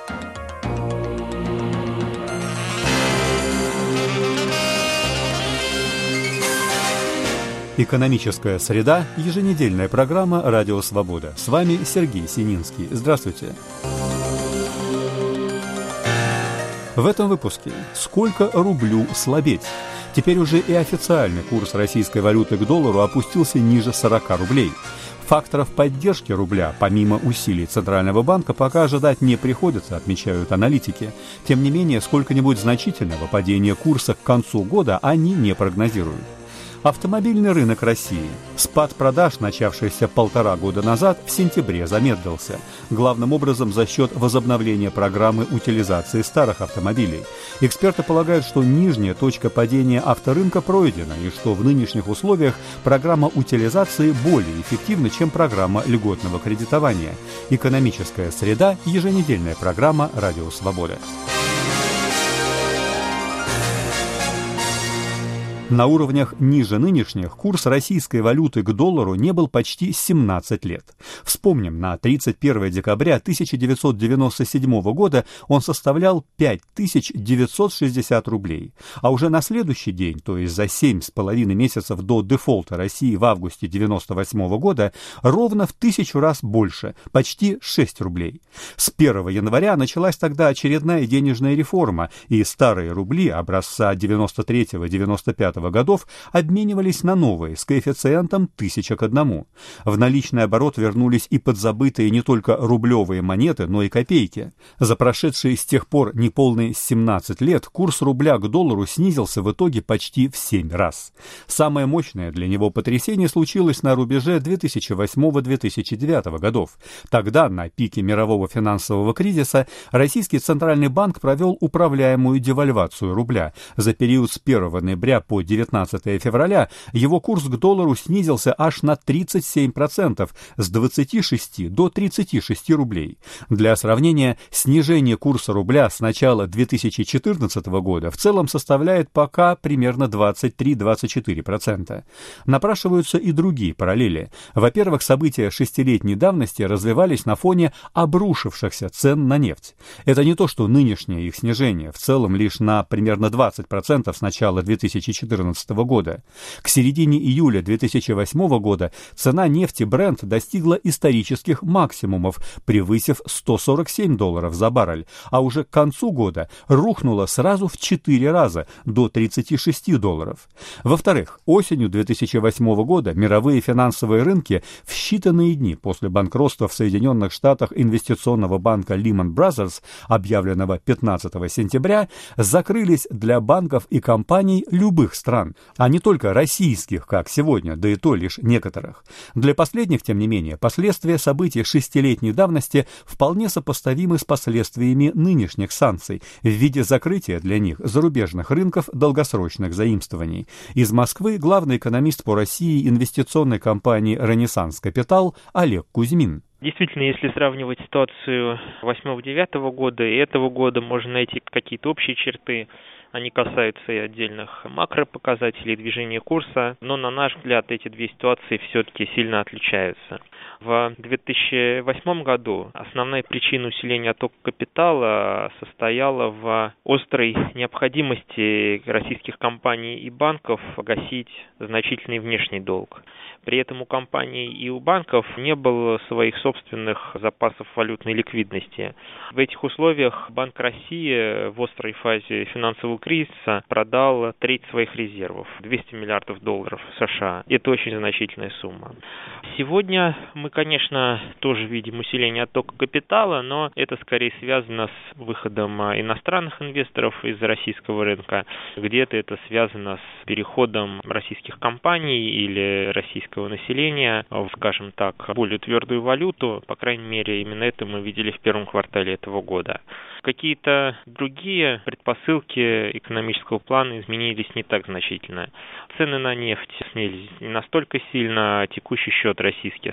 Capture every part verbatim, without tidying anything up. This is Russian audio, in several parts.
Экономическая среда. Еженедельная программа «Радио Свобода». С вами Сергей Сининский. Здравствуйте. В этом выпуске «Сколько рублю слабеть?». Теперь уже и официальный курс российской валюты к доллару опустился ниже сорока рублей. Факторов поддержки рубля, помимо усилий Центрального банка, пока ожидать не приходится, отмечают аналитики. Тем не менее, сколько-нибудь значительного падения курса к концу года они не прогнозируют. Автомобильный рынок России. Спад продаж, начавшийся полтора года назад, в сентябре замедлился. Главным образом за счет возобновления программы утилизации старых автомобилей. Эксперты полагают, что нижняя точка падения авторынка пройдена и что в нынешних условиях программа утилизации более эффективна, чем программа льготного кредитования. Экономическая среда. Еженедельная программа «Радио Свобода». На уровнях ниже нынешних курс российской валюты к доллару не был почти семнадцать лет. Вспомним, на тридцать первое декабря тысяча девятьсот девяносто седьмого года он составлял пять тысяч девятьсот шестьдесят рублей, а уже на следующий день, то есть за семь с половиной месяцев до дефолта России в августе девяносто восьмого года, ровно в тысячу раз больше, почти шесть рублей. С первого января началась тогда очередная денежная реформа, и старые рубли образца девяносто третьего — девяносто пятого годов обменивались на новые с коэффициентом тысяча к одному. В наличный оборот вернулись и подзабытые не только рублевые монеты, но и копейки. За прошедшие с тех пор неполные семнадцать лет курс рубля к доллару снизился в итоге почти в семь раз. Самое мощное для него потрясение случилось на рубеже две тысячи восьмого — две тысячи девятого годов. Тогда, на пике мирового финансового кризиса, Российский Центральный банк провел управляемую девальвацию рубля. За период с первого ноября по девятнадцатое февраля его курс к доллару снизился аж на тридцать семь процентов, с двадцати шести до тридцати шести рублей. Для сравнения, снижение курса рубля с начала две тысячи четырнадцатого года в целом составляет пока примерно двадцать три — двадцать четыре процента. Напрашиваются и другие параллели. Во-первых, события шестилетней давности развивались на фоне обрушившихся цен на нефть. Это не то, что нынешнее их снижение, в целом лишь на примерно двадцать процентов с начала две тысячи четырнадцатого года. К середине июля две тысячи восьмого года цена нефти Brent достигла исторических максимумов, превысив сто сорок семь долларов за баррель, а уже к концу года рухнула сразу в четыре раза, до тридцати шести долларов. Во-вторых, осенью две тысячи восьмого года мировые финансовые рынки в считанные дни после банкротства в Соединенных Штатах инвестиционного банка Lehman Brothers, объявленного пятнадцатого сентября, закрылись для банков и компаний любых стран, а не только российских, как сегодня, да и то лишь некоторых. Для последних, тем не менее, последствия событий шестилетней давности вполне сопоставимы с последствиями нынешних санкций в виде закрытия для них зарубежных рынков долгосрочных заимствований. Из Москвы главный экономист по России инвестиционной компании «Ренессанс Капитал» Олег Кузьмин. Действительно, если сравнивать ситуацию восьмого-девятого года и этого года, можно найти какие-то общие черты. Они касаются и отдельных макропоказателей движения курса, но, на наш взгляд, эти две ситуации все-таки сильно отличаются. В две тысячи восьмом году основная причина усиления оттока капитала состояла в острой необходимости российских компаний и банков погасить значительный внешний долг. При этом у компаний и у банков не было своих собственных запасов валютной ликвидности. В этих условиях Банк России в острой фазе финансового кризиса продал треть своих резервов, двести миллиардов долларов США. Это очень значительная сумма. Сегодня мы, конечно, тоже видим усиление оттока капитала, но это скорее связано с выходом иностранных инвесторов из российского рынка. Где-то это связано с переходом российских компаний или российского населения, скажем так, более твердую валюту. По крайней мере, именно это мы видели в первом квартале этого года. Какие-то другие предпосылки экономического плана изменились не так значительно. Цены на нефть снизились не настолько сильно, а текущий счет российский остается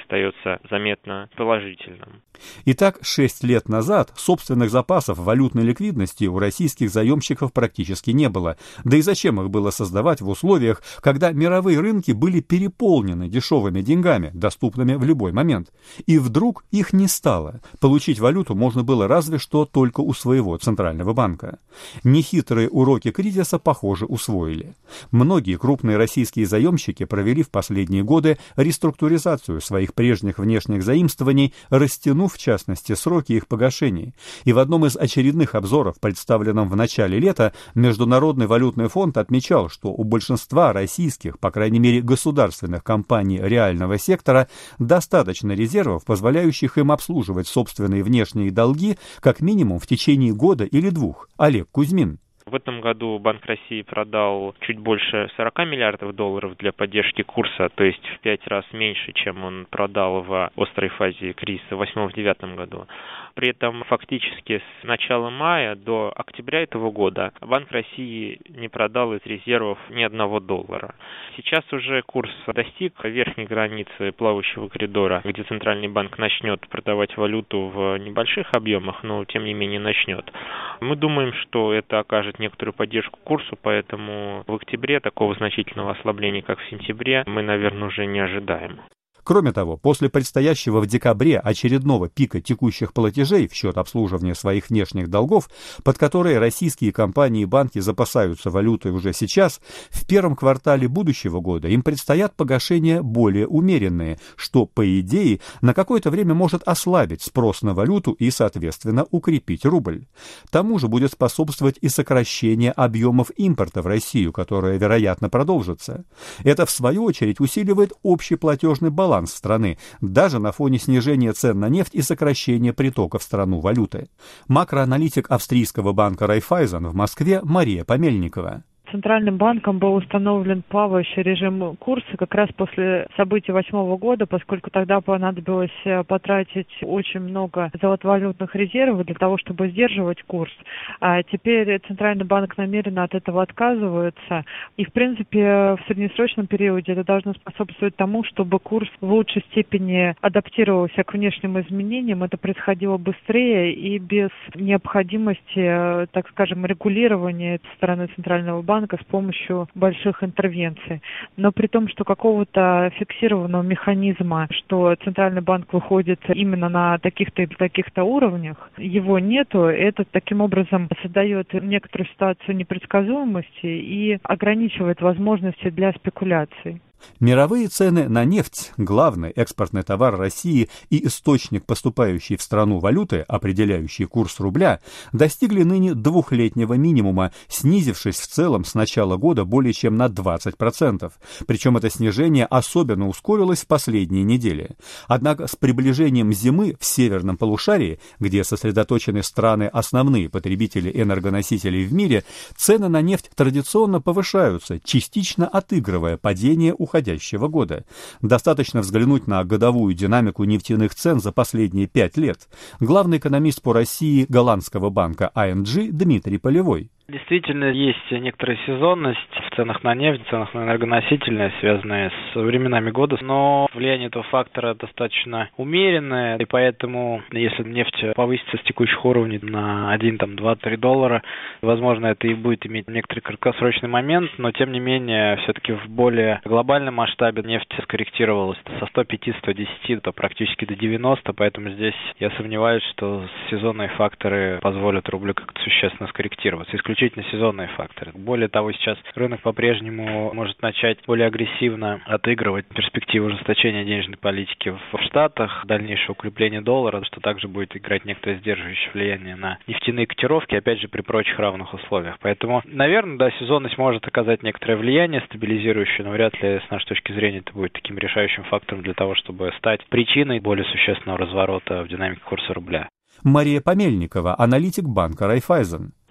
становится заметно положительным. Итак, шесть лет назад собственных запасов валютной ликвидности у российских заемщиков практически не было. Да и зачем их было создавать в условиях, когда мировые рынки были переполнены дешевыми деньгами, доступными в любой момент? И вдруг их не стало. Получить валюту можно было разве что только у своего центрального банка. Нехитрые уроки кризиса, похоже, усвоили. Многие крупные российские заемщики провели в последние годы реструктуризацию своих прежних внешних заимствований, растянув в частности сроки их погашений. И в одном из очередных обзоров, представленном в начале лета, Международный валютный фонд отмечал, что у большинства российских, по крайней мере государственных компаний реального сектора, достаточно резервов, позволяющих им обслуживать собственные внешние долги как минимум в течение года или двух. Олег Кузьмин. В этом году Банк России продал чуть больше сорок миллиардов долларов для поддержки курса, то есть в пять раз меньше, чем он продал в острой фазе кризиса в восьмом-девятом году. При этом фактически с начала мая до октября этого года Банк России не продал из резервов ни одного доллара. Сейчас уже курс достиг верхней границы плавающего коридора, где Центральный банк начнет продавать валюту в небольших объемах, но тем не менее начнет. Мы думаем, что это окажет некоторую поддержку курсу, поэтому в октябре такого значительного ослабления, как в сентябре, мы, наверное, уже не ожидаем. Кроме того, после предстоящего в декабре очередного пика текущих платежей в счет обслуживания своих внешних долгов, под которые российские компании и банки запасаются валютой уже сейчас, в первом квартале будущего года им предстоят погашения более умеренные, что, по идее, на какое-то время может ослабить спрос на валюту и, соответственно, укрепить рубль. Тому же будет способствовать и сокращение объемов импорта в Россию, которое, вероятно, продолжится. Это, в свою очередь, усиливает общий платежный баланс страны, даже на фоне снижения цен на нефть и сокращения притока в страну валюты. Макроаналитик австрийского банка Райффайзен в Москве Мария Помельникова. Центральным банком был установлен плавающий режим курса как раз после событий восьмого года, поскольку тогда понадобилось потратить очень много золотовалютных резервов для того, чтобы сдерживать курс. А теперь Центральный банк намеренно от этого отказывается. И, в принципе, в среднесрочном периоде это должно способствовать тому, чтобы курс в лучшей степени адаптировался к внешним изменениям. Это происходило быстрее и без необходимости, так скажем, регулирования со стороны Центрального банка с помощью больших интервенций. Но при том, что какого-то фиксированного механизма, что Центральный банк выходит именно на таких-то и таких-то уровнях, его нету. Это таким образом создает некоторую ситуацию непредсказуемости и ограничивает возможности для спекуляций. Мировые цены на нефть, главный экспортный товар России и источник поступающей в страну валюты, определяющий курс рубля, достигли ныне двухлетнего минимума, снизившись в целом с начала года более чем на двадцать процентов. Причем это снижение особенно ускорилось в последние недели. Однако с приближением зимы в северном полушарии, где сосредоточены страны основные потребители энергоносителей в мире, цены на нефть традиционно повышаются, частично отыгрывая падение уходящего уходящего года. Достаточно взглянуть на годовую динамику нефтяных цен за последние пять лет. Главный экономист по России голландского банка ай эн джи Дмитрий Полевой. Действительно, есть некоторая сезонность в ценах на нефть, в ценах на энергоносители, связанные с временами года, но влияние этого фактора достаточно умеренное, и поэтому, если нефть повысится с текущих уровней на один, там, два, три доллара, возможно, это и будет иметь некоторый краткосрочный момент, но, тем не менее, все-таки в более глобальном масштабе нефть скорректировалась со сто пяти - сто десяти до практически до девяноста, поэтому здесь я сомневаюсь, что сезонные факторы позволят рублю как-то существенно скорректироваться. Исключительно сезонные факторы. Более того, сейчас рынок по-прежнему может начать более агрессивно отыгрывать перспективы ужесточения денежной политики в Штатах, дальнейшее укрепление доллара, что также будет играть некоторое сдерживающее влияние на нефтяные котировки, опять же, при прочих равных условиях. Поэтому, наверное, да, сезонность может оказать некоторое влияние, стабилизирующее, но вряд ли, с нашей точки зрения, это будет таким решающим фактором для того, чтобы стать причиной более существенного разворота в динамике курса рубля. Мария Помельникова, аналитик банка Райффайзен.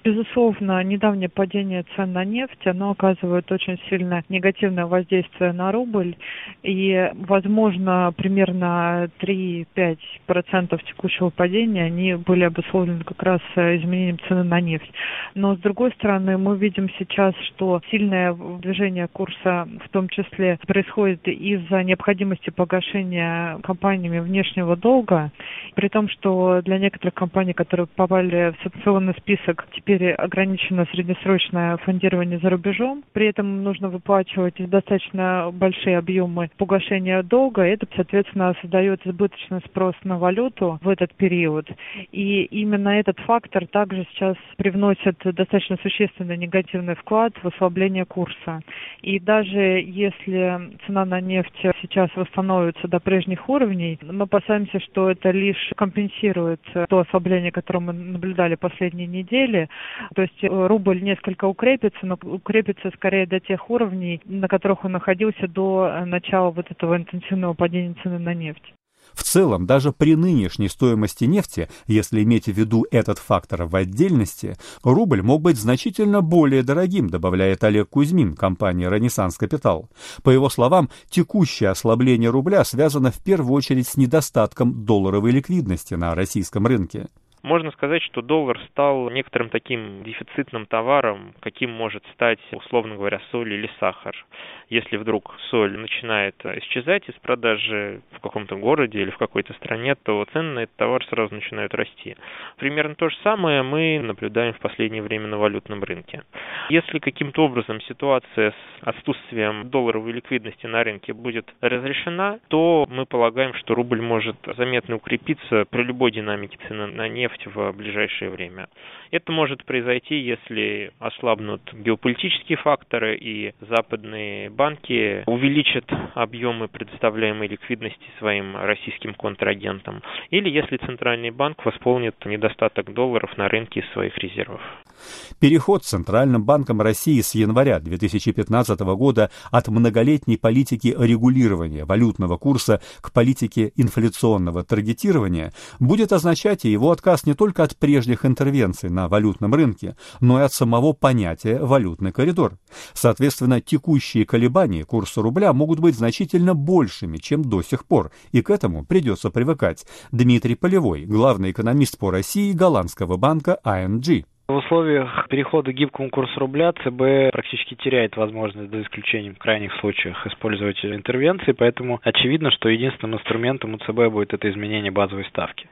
Безусловно, недавнее падение цен на нефть, оно оказывает очень сильное негативное воздействие на рубль, и, возможно, примерно три-пять процентов текущего падения, они были обусловлены как раз изменением цены на нефть. Но, с другой стороны, мы видим сейчас, что сильное движение курса, в том числе, происходит из-за необходимости погашения компаниями внешнего долга, при том, что для некоторых компаний, которые попали в санкционный список, теперь ограничено среднесрочное фондирование за рубежом. При этом нужно выплачивать достаточно большие объемы погашения долга. Это, соответственно, создает избыточный спрос на валюту в этот период. И именно этот фактор также сейчас привносит достаточно существенный негативный вклад в ослабление курса. И даже если цена на нефть сейчас восстановится до прежних уровней, мы опасаемся, что это лишь компенсирует то ослабление, которое мы наблюдали последние недели. То есть рубль несколько укрепится, но укрепится скорее до тех уровней, на которых он находился до начала вот этого интенсивного падения цены на нефть. В целом, даже при нынешней стоимости нефти, если иметь в виду этот фактор в отдельности, рубль мог быть значительно более дорогим, добавляет Олег Кузьмин, компания «Ренессанс Капитал». По его словам, текущее ослабление рубля связано в первую очередь с недостатком долларовой ликвидности на российском рынке. Можно сказать, что доллар стал некоторым таким дефицитным товаром, каким может стать, условно говоря, соль или сахар. Если вдруг соль начинает исчезать из продажи в каком-то городе или в какой-то стране, то цены на этот товар сразу начинают расти. Примерно то же самое мы наблюдаем в последнее время на валютном рынке. Если каким-то образом ситуация с отсутствием долларовой ликвидности на рынке будет разрешена, то мы полагаем, что рубль может заметно укрепиться при любой динамике цены на нефть в ближайшее время. Это может произойти, если ослабнут геополитические факторы и западные банки увеличат объемы предоставляемой ликвидности своим российским контрагентам, или если Центральный банк восполнит недостаток долларов на рынке из своих резервов. Переход Центральным банком России с января две тысячи пятнадцатого года от многолетней политики регулирования валютного курса к политике инфляционного таргетирования будет означать и его отказ не только от прежних интервенций на валютном рынке, но и от самого понятия «валютный коридор». Соответственно, текущие колебания курса рубля могут быть значительно большими, чем до сих пор, и к этому придется привыкать. Дмитрий Полевой, главный экономист по России голландского банка ай эн джи. В условиях перехода к гибкому курсу рубля ЦБ практически теряет возможность, за исключением в крайних случаях, использовать интервенции, поэтому очевидно, что единственным инструментом у ЦБ будет это изменение базовой ставки.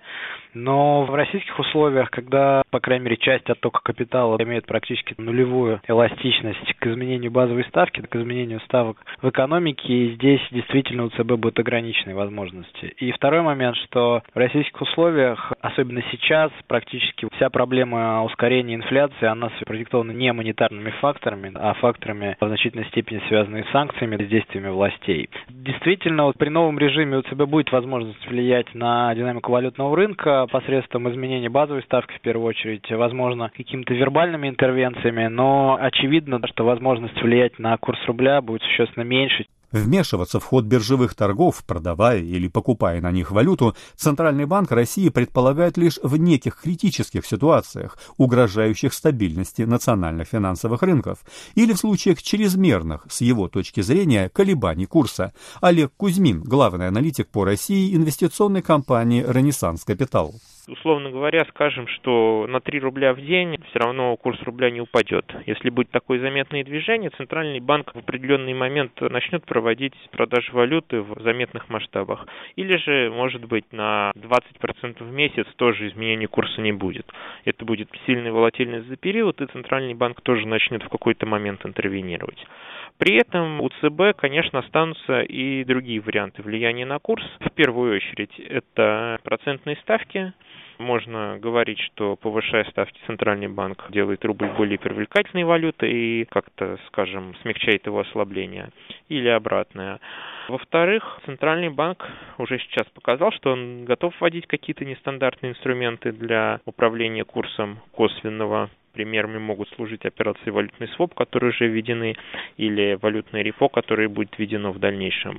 Но в российских условиях, когда, по крайней мере, часть оттока капитала имеет практически нулевую эластичность к изменению базовой ставки, к изменению ставок в экономике, и здесь действительно у ЦБ будут ограниченные возможности. И второй момент, что в российских условиях, особенно сейчас, практически вся проблема ускорения инфляции, она продиктована не монетарными факторами, а факторами в значительной степени связанными с санкциями, с действиями властей. Действительно, вот при новом режиме у ЦБ будет возможность влиять на динамику валютного рынка посредством изменения базовой ставки, в первую очередь, возможно, какими-то вербальными интервенциями, но очевидно, что возможность влиять на курс рубля будет существенно меньше. Вмешиваться в ход биржевых торгов, продавая или покупая на них валюту, Центральный банк России предполагает лишь в неких критических ситуациях, угрожающих стабильности национальных финансовых рынков, или в случаях чрезмерных, с его точки зрения, колебаний курса. Олег Кузьмин, главный аналитик по России инвестиционной компании «Ренессанс Капитал». Условно говоря, скажем, что на три рубля в день все равно курс рубля не упадет. Если будет такое заметное движение, Центральный банк в определенный момент начнет проводить продажи валюты в заметных масштабах. Или же, может быть, на двадцать процентов в месяц тоже изменения курса не будет. Это будет сильная волатильность за период, и Центральный банк тоже начнет в какой-то момент интервенировать. При этом у ЦБ, конечно, останутся и другие варианты влияния на курс. В первую очередь, это процентные ставки. Можно говорить, что, повышая ставки, Центральный банк делает рубль более привлекательной валютой и как-то, скажем, смягчает его ослабление. Или обратное. Во-вторых, Центральный банк уже сейчас показал, что он готов вводить какие-то нестандартные инструменты для управления курсом косвенного. Примерами могут служить операции валютный своп, которые уже введены, или валютное репо, которое будет введено в дальнейшем.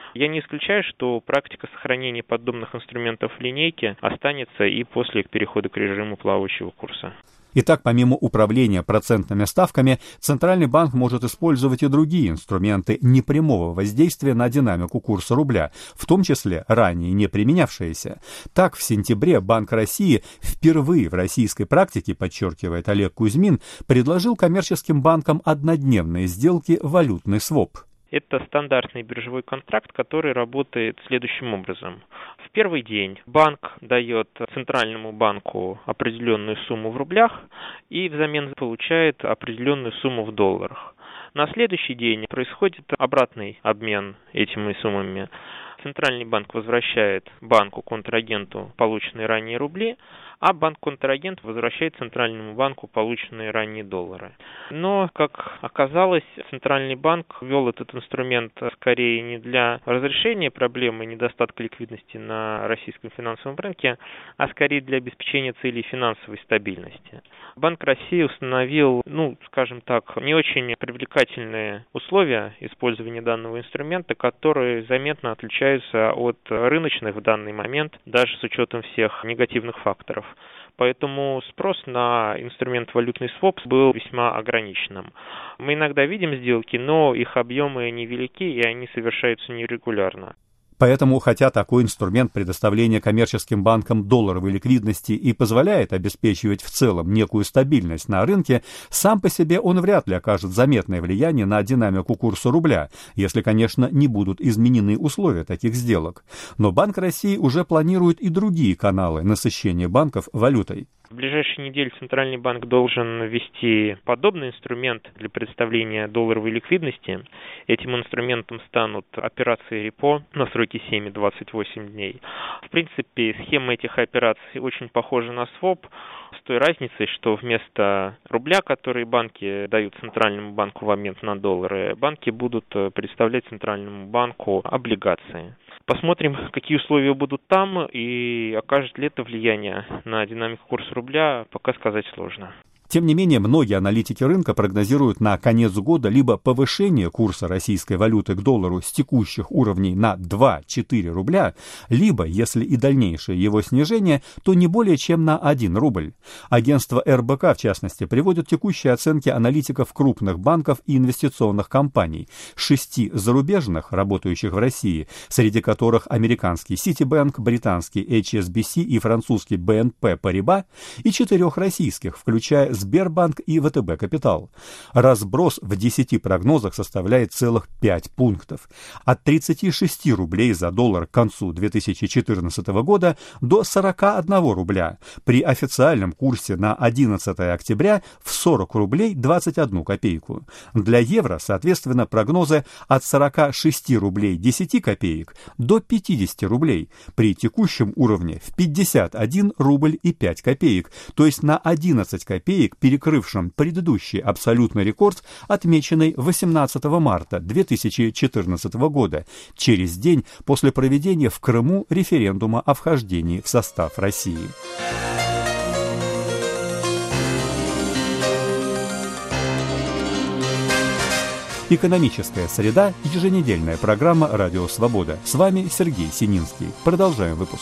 Я не исключаю, что практика сохранения подобных инструментов в линейке останется и после перехода к режиму плавающего курса. Итак, помимо управления процентными ставками, Центральный банк может использовать и другие инструменты непрямого воздействия на динамику курса рубля, в том числе ранее не применявшиеся. Так, в сентябре Банк России впервые в российской практике, подчеркивает Олег Кузьмин, предложил коммерческим банкам однодневные сделки валютный своп. Это стандартный биржевой контракт, который работает следующим образом. В первый день банк дает центральному банку определенную сумму в рублях и взамен получает определенную сумму в долларах. На следующий день происходит обратный обмен этими суммами. Центральный банк возвращает банку-контрагенту полученные ранее рубли, а банк-контрагент возвращает Центральному банку полученные ранее доллары. Но, как оказалось, Центральный банк ввел этот инструмент скорее не для разрешения проблемы недостатка ликвидности на российском финансовом рынке, а скорее для обеспечения целей финансовой стабильности. Банк России установил, ну, скажем так, не очень привлекательные условия использования данного инструмента, которые заметно отличаются от рыночных в данный момент, даже с учетом всех негативных факторов. Поэтому спрос на инструмент валютный своп был весьма ограниченным. Мы иногда видим сделки, но их объемы невелики и они совершаются нерегулярно. Поэтому, хотя такой инструмент предоставления коммерческим банкам долларовой ликвидности и позволяет обеспечивать в целом некую стабильность на рынке, сам по себе он вряд ли окажет заметное влияние на динамику курса рубля, если, конечно, не будут изменены условия таких сделок. Но Банк России уже планирует и другие каналы насыщения банков валютой. В ближайшие недели Центральный банк должен ввести подобный инструмент для предоставления долларовой ликвидности. Этим инструментом станут операции репо на сроки семь и двадцать восемь дней. В принципе, схема этих операций очень похожа на своп, с той разницей, что вместо рубля, который банки дают Центральному банку в обмен на доллары, банки будут предоставлять Центральному банку облигации. Посмотрим, какие условия будут там и окажет ли это влияние на динамику курса рубля, пока сказать сложно. Тем не менее, многие аналитики рынка прогнозируют на конец года либо повышение курса российской валюты к доллару с текущих уровней на два-четыре рубля, либо, если и дальнейшее его снижение, то не более чем на один рубль. Агентство эр бэ ка, в частности, приводит текущие оценки аналитиков крупных банков и инвестиционных компаний, шести зарубежных, работающих в России, среди которых американский Citibank, британский эйч эс би си и французский бэ эн пэ Paribas, и четырех российских, включая Сбербанк и вэ тэ бэ Капитал. Разброс в десяти прогнозах составляет целых пять пунктов. От тридцати шести рублей за доллар к концу две тысячи четырнадцатого года до сорока одного рубля. При официальном курсе на одиннадцатое октября в сорок рублей двадцать одну копейку. Для евро, соответственно, прогнозы от сорока шести рублей десяти копеек до пятидесяти рублей. При текущем уровне в пятьдесят один рубль и пять копеек, то есть на одиннадцать копеек, перекрывшим предыдущий абсолютный рекорд, отмеченный восемнадцатого марта две тысячи четырнадцатого года, через день после проведения в Крыму референдума о вхождении в состав России. Экономическая среда. Еженедельная программа «Радио Свобода». С вами Сергей Сининский. Продолжаем выпуск.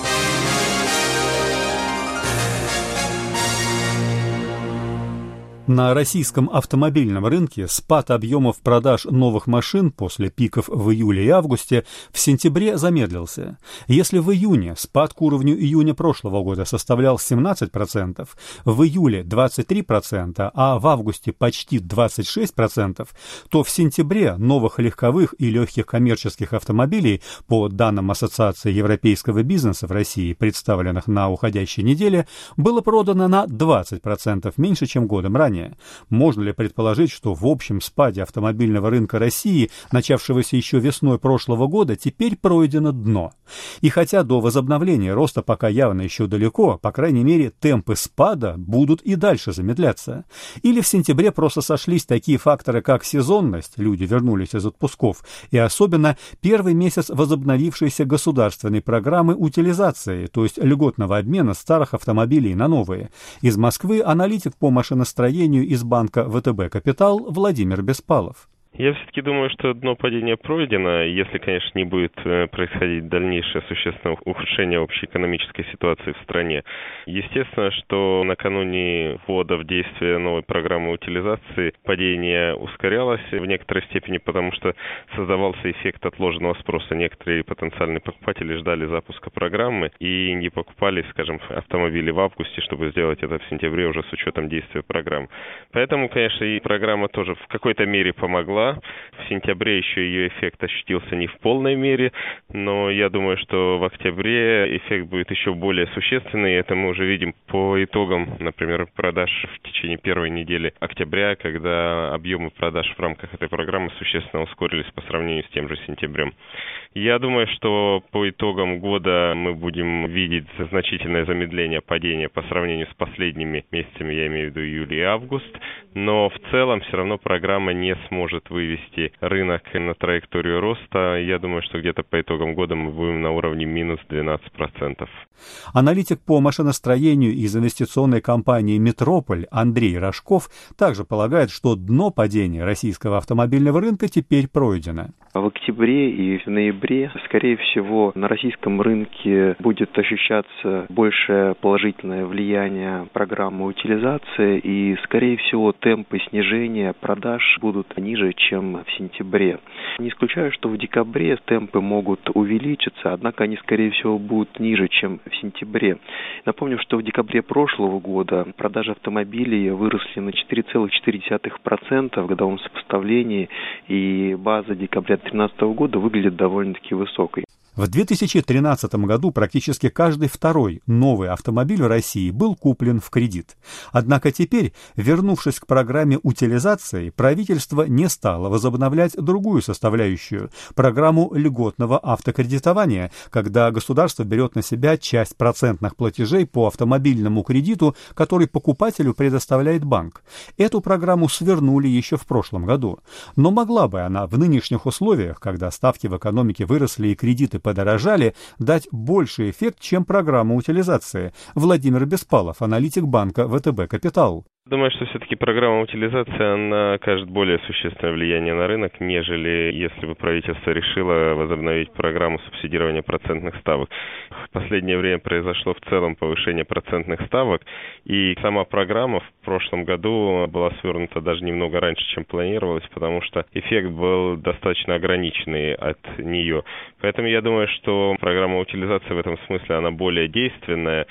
На российском автомобильном рынке спад объемов продаж новых машин после пиков в июле и августе в сентябре замедлился. Если в июне спад к уровню июня прошлого года составлял семнадцать процентов, в июле двадцать три процента, а в августе почти двадцать шесть процентов, то в сентябре новых легковых и легких коммерческих автомобилей, по данным Ассоциации европейского бизнеса в России, представленных на уходящей неделе, было продано на двадцать процентов меньше, чем годом ранее. Можно ли предположить, что в общем спаде автомобильного рынка России, начавшегося еще весной прошлого года, теперь пройдено дно? И хотя до возобновления роста пока явно еще далеко, по крайней мере, темпы спада будут и дальше замедляться. Или в сентябре просто сошлись такие факторы, как сезонность, люди вернулись из отпусков, и особенно первый месяц возобновившейся государственной программы утилизации, то есть льготного обмена старых автомобилей на новые. Из Москвы аналитик по машиностроению из банка вэ тэ бэ Капитал Владимир Беспалов. Я все-таки думаю, что дно падения пройдено, если, конечно, не будет происходить дальнейшее существенное ухудшение общей экономической ситуации в стране. Естественно, что накануне ввода в действие новой программы утилизации падение ускорялось в некоторой степени, потому что создавался эффект отложенного спроса. Некоторые потенциальные покупатели ждали запуска программы и не покупали, скажем, автомобили в августе, чтобы сделать это в сентябре уже с учетом действия программы. Поэтому, конечно, и программа тоже в какой-то мере помогла. В сентябре еще ее эффект ощутился не в полной мере, но я думаю, что в октябре эффект будет еще более существенный. Это мы уже видим по итогам, например, продаж в течение первой недели октября, когда объемы продаж в рамках этой программы существенно ускорились по сравнению с тем же сентябрем. Я думаю, что по итогам года мы будем видеть значительное замедление падения по сравнению с последними месяцами, я имею в виду июль и август, но в целом все равно программа не сможет вывести рынок на траекторию роста. Я думаю, что где-то по итогам года мы будем на уровне минус двенадцать процентов. Аналитик по машиностроению из инвестиционной компании «Метрополь» Андрей Рожков также полагает, что дно падения российского автомобильного рынка теперь пройдено. В октябре и в ноябре, скорее всего, на российском рынке будет ощущаться большее положительное влияние программы утилизации, и, скорее всего, темпы снижения продаж будут ниже, чем в сентябре. Не исключаю, что в декабре темпы могут увеличиться, однако они, скорее всего, будут ниже, чем в сентябре. Напомню, что в декабре прошлого года продажи автомобилей выросли на четыре целых четыре десятых процента в годовом сопоставлении, и база декабря две тысячи тринадцатого года выглядит довольно-таки высокой. В две тысячи тринадцатом году практически каждый второй новый автомобиль в России был куплен в кредит. Однако теперь, вернувшись к программе утилизации, правительство не стало возобновлять другую составляющую – программу льготного автокредитования, когда государство берет на себя часть процентных платежей по автомобильному кредиту, который покупателю предоставляет банк. Эту программу свернули еще в прошлом году. Но могла бы она в нынешних условиях, когда ставки в экономике выросли и кредиты подорожали, дать больший эффект, чем программа утилизации. Владимир Беспалов, аналитик банка вэ тэ бэ «Капитал». Думаю, что все-таки программа утилизации, она окажет более существенное влияние на рынок, нежели если бы правительство решило возобновить программу субсидирования процентных ставок. В последнее время произошло в целом повышение процентных ставок, и сама программа в прошлом году была свернута даже немного раньше, чем планировалось, потому что эффект был достаточно ограниченный от нее. Поэтому я думаю, что программа утилизации в этом смысле, она более действенная.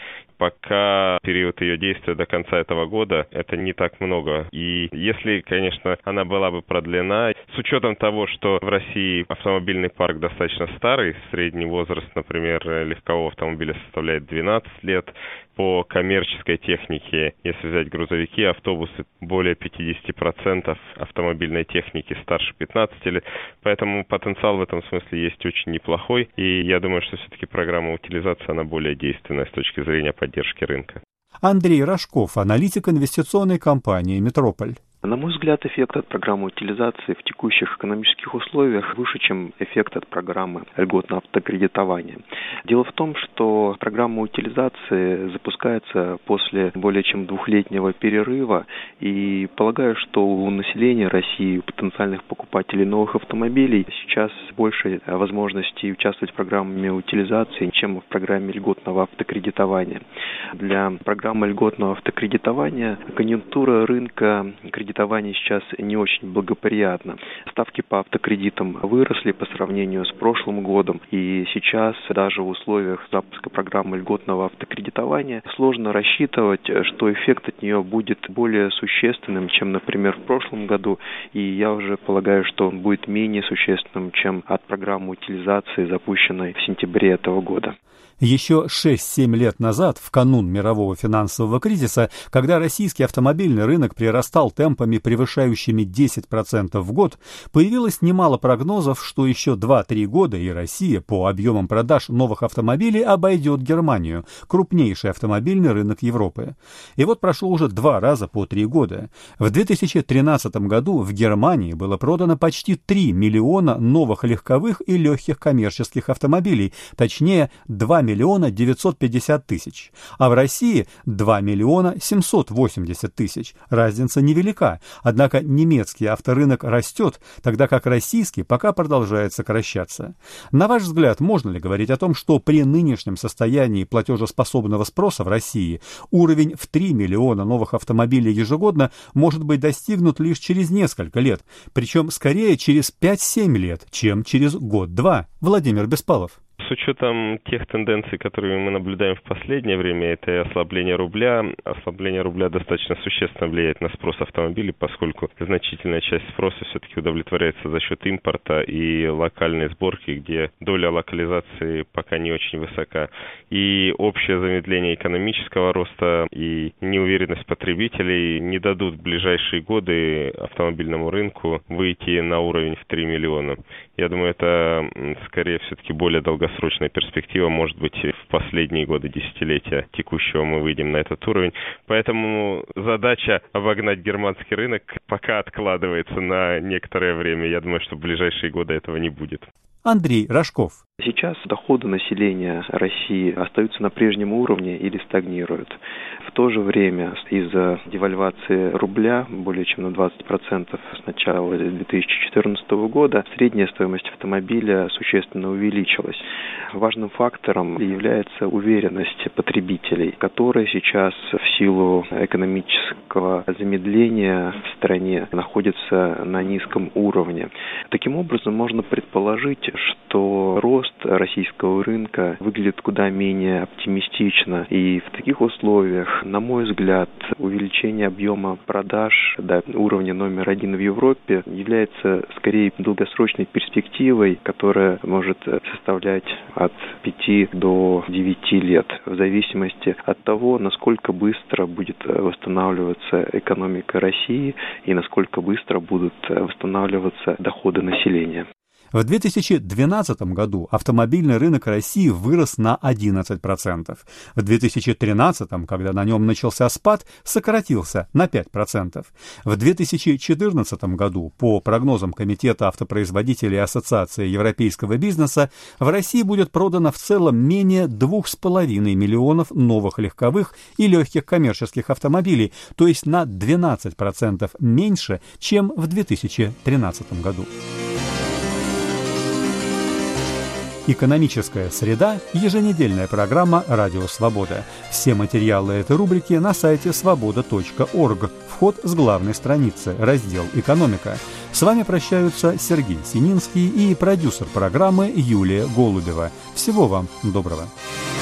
Пока период ее действия до конца этого года, это не так много. И если, конечно, она была бы продлена, с учетом того, что в России автомобильный парк достаточно старый, средний возраст, например, легкового автомобиля составляет двенадцать лет, по коммерческой технике, если взять грузовики, автобусы, более пятьдесят процентов автомобильной техники старше пятнадцати лет, поэтому потенциал в этом смысле есть очень неплохой, и я думаю, что все-таки программа утилизации, она более действенная с точки зрения поддержки рынка. Андрей Рожков, аналитик инвестиционной компании «Метрополь». На мой взгляд, эффект от программы утилизации в текущих экономических условиях выше, чем эффект от программы льготного автокредитования. Дело в том, что программа утилизации запускается после более чем двухлетнего перерыва, и полагаю, что у населения России, у потенциальных покупателей новых автомобилей сейчас больше возможностей участвовать в программе утилизации, чем в программе льготного автокредитования. Для программы льготного автокредитования конъюнктура рынка кредитования Кредитование сейчас не очень благоприятно. Ставки по автокредитам выросли по сравнению с прошлым годом, и сейчас даже в условиях запуска программы льготного автокредитования сложно рассчитывать, что эффект от нее будет более существенным, чем, например, в прошлом году, и я уже полагаю, что он будет менее существенным, чем от программы утилизации, запущенной в сентябре этого года. Еще шесть-семь лет назад, в канун мирового финансового кризиса, когда российский автомобильный рынок прирастал темпами, превышающими десять процентов в год, появилось немало прогнозов, что еще два-три года и Россия по объемам продаж новых автомобилей обойдет Германию, крупнейший автомобильный рынок Европы. И вот прошло уже два раза по три года. В две тысячи тринадцатом году в Германии было продано почти три миллиона новых легковых и легких коммерческих автомобилей, точнее два миллиона миллиона девятьсот пятьдесят тысяч, а в России два миллиона семьсот восемьдесят тысяч. Разница невелика, однако немецкий авторынок растет, тогда как российский пока продолжает сокращаться. На ваш взгляд, можно ли говорить о том, что при нынешнем состоянии платежеспособного спроса в России уровень в три миллиона новых автомобилей ежегодно может быть достигнут лишь через несколько лет, причем скорее через пять-семь лет, чем через год-два? Владимир Беспалов. С учетом тех тенденций, которые мы наблюдаем в последнее время, это и ослабление рубля. Ослабление рубля достаточно существенно влияет на спрос автомобилей, поскольку значительная часть спроса все-таки удовлетворяется за счет импорта и локальной сборки, где доля локализации пока не очень высока. И общее замедление экономического роста и неуверенность потребителей не дадут в ближайшие годы автомобильному рынку выйти на уровень в три миллиона. Я думаю, это скорее все-таки более долгосрочная перспектива. Может быть, в последние годы десятилетия текущего мы выйдем на этот уровень. Поэтому задача обогнать германский рынок пока откладывается на некоторое время. Я думаю, что в ближайшие годы этого не будет. Андрей Рожков. Сейчас доходы населения России остаются на прежнем уровне или стагнируют. В то же время из-за девальвации рубля более чем на двадцать процентов с начала две тысячи четырнадцатого года средняя стоимость автомобиля существенно увеличилась. Важным фактором является уверенность потребителей, которая сейчас в силу экономического замедления в стране находится на низком уровне. Таким образом, можно предположить, что рост российского рынка выглядит куда менее оптимистично. И в таких условиях, на мой взгляд, увеличение объема продаж до уровня номер один в Европе является скорее долгосрочной перспективой, которая может составлять от пяти до девяти лет, в зависимости от того, насколько быстро будет восстанавливаться экономика России и насколько быстро будут восстанавливаться доходы населения. В две тысячи двенадцатом году автомобильный рынок России вырос на одиннадцать процентов. В две тысячи тринадцатом, когда на нем начался спад, сократился на пять процентов. В две тысячи четырнадцатом году, по прогнозам Комитета автопроизводителей Ассоциации европейского бизнеса, в России будет продано в целом менее двух с половиной миллионов новых легковых и легких коммерческих автомобилей, то есть на двенадцать процентов меньше, чем в две тысячи тринадцатом году. «Экономическая среда» – еженедельная программа «Радио Свобода». Все материалы этой рубрики на сайте свобода точка орг. Вход с главной страницы, раздел «Экономика». С вами прощаются Сергей Сининский и продюсер программы Юлия Голубева. Всего вам доброго.